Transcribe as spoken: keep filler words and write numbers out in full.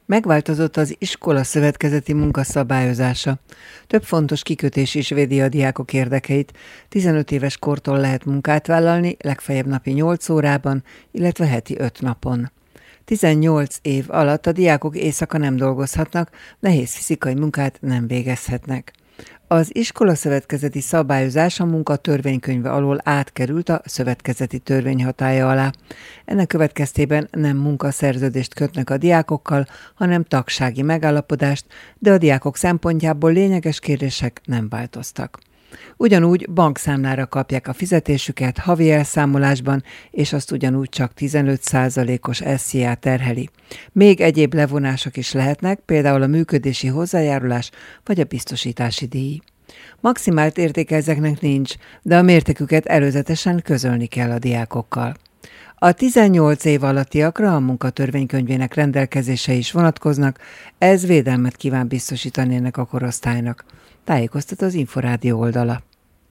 Megváltozott az iskola szövetkezeti munkaszabályozása. Több fontos kikötés is védi a diákok érdekeit. tizenöt éves kortól lehet munkát vállalni, legfeljebb napi nyolc órában, illetve heti öt napon. tizennyolc év alatt a diákok éjszaka nem dolgozhatnak, nehéz fizikai munkát nem végezhetnek. Az iskolaszövetkezeti szabályozás a munkatörvénykönyve alól átkerült a szövetkezeti törvény hatálya alá. Ennek következtében nem munkaszerződést kötnek a diákokkal, hanem tagsági megállapodást, de a diákok szempontjából lényeges kérdések nem változtak. Ugyanúgy bankszámlára kapják a fizetésüket havi elszámolásban, és azt ugyanúgy csak tizenöt százalékos es zé á terheli. Még egyéb levonások is lehetnek, például a működési hozzájárulás vagy a biztosítási díj. Maximált értéke ezeknek nincs, de a mértéküket előzetesen közölni kell a diákokkal. A tizennyolc év alattiakra a munkatörvénykönyvének rendelkezései is vonatkoznak, ez védelmet kíván biztosítani ennek a korosztálynak. Tájékoztat az Inforádió oldala.